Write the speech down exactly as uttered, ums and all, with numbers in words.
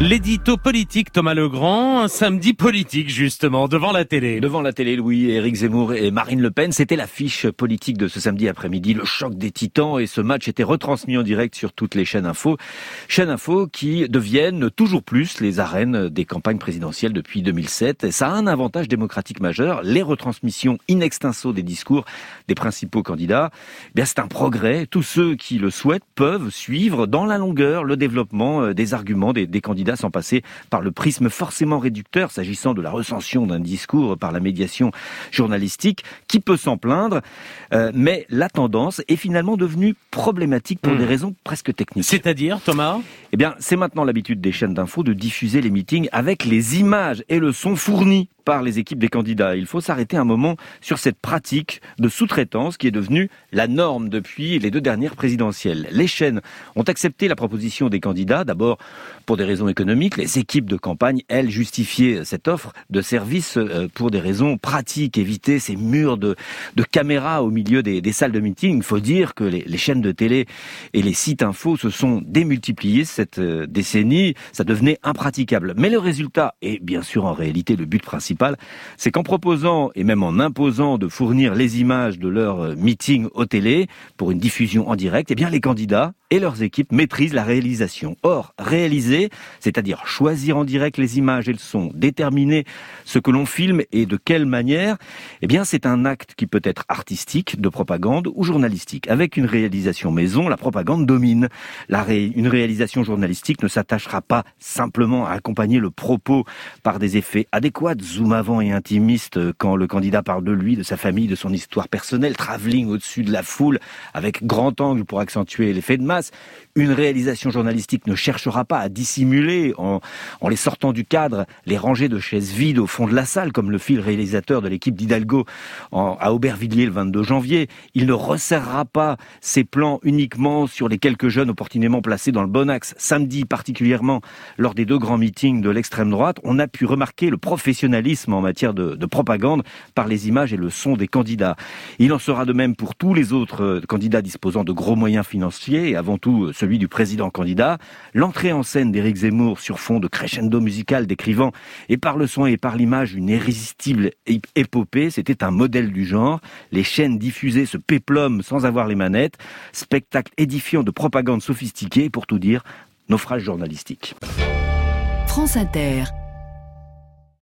L'édito politique, Thomas Legrand, un samedi politique justement, devant la télé. Devant la télé, Louis, Éric Zemmour et Marine Le Pen, c'était l'affiche politique de ce samedi après-midi, le choc des titans, et ce match était retransmis en direct sur toutes les chaînes info. Chaînes info qui deviennent toujours plus les arènes des campagnes présidentielles depuis deux mille sept. Et ça a un avantage démocratique majeur, les retransmissions in extenso des discours des principaux candidats. Eh bien, c'est un progrès. Tous ceux qui le souhaitent peuvent suivre dans la longueur le développement des arguments des, des candidats sans passer par le prisme forcément réducteur s'agissant de la recension d'un discours par la médiation journalistique. Qui peut s'en plaindre euh, mais la tendance est finalement devenue problématique pour mmh. des raisons presque techniques. C'est-à-dire, Thomas ? Eh bien, c'est maintenant l'habitude des chaînes d'infos de diffuser les meetings avec les images et le son fournis par les équipes des candidats. Il faut s'arrêter un moment sur cette pratique de sous-traitance qui est devenue la norme depuis les deux dernières présidentielles. Les chaînes ont accepté la proposition des candidats, d'abord pour des raisons économiques. Les équipes de campagne, elles, justifiaient cette offre de service pour des raisons pratiques, éviter ces murs de, de caméras au milieu des, des salles de meeting. Il faut dire que les, les chaînes de télé et les sites info se sont démultipliés cette décennie. Ça devenait impraticable. Mais le résultat, et bien sûr en réalité le but principal, c'est qu'en proposant et même en imposant de fournir les images de leur meeting au télé pour une diffusion en direct, eh bien les candidats et leurs équipes maîtrisent la réalisation. Or, réaliser, c'est-à-dire choisir en direct les images et le son, déterminer ce que l'on filme et de quelle manière, eh bien c'est un acte qui peut être artistique, de propagande ou journalistique. Avec une réalisation maison, la propagande domine. La ré... Une réalisation journalistique ne s'attachera pas simplement à accompagner le propos par des effets adéquats, zoom avant et intimiste quand le candidat parle de lui, de sa famille, de son histoire personnelle, travelling au-dessus de la foule avec grand angle pour accentuer l'effet de masse. Une réalisation journalistique ne cherchera pas à dissimuler en, en les sortant du cadre les rangées de chaises vides au fond de la salle, comme le fit le réalisateur de l'équipe d'Hidalgo en, à Aubervilliers le vingt-deux janvier. Il ne resserrera pas ses plans uniquement sur les quelques jeunes opportunément placés dans le bon axe. Samedi, particulièrement lors des deux grands meetings de l'extrême droite, on a pu remarquer le professionnalisme en matière de, de propagande par les images et le son des candidats. Il en sera de même pour tous les autres candidats disposant de gros moyens financiers, et avant tout celui du président candidat. L'entrée en scène d'Éric Zemmour sur fond de crescendo musical décrivant et par le son et par l'image une irrésistible épopée, c'était un modèle du genre. Les chaînes diffusaient ce péplum sans avoir les manettes, spectacle édifiant de propagande sophistiquée, pour tout dire, naufrage journalistique. France Inter.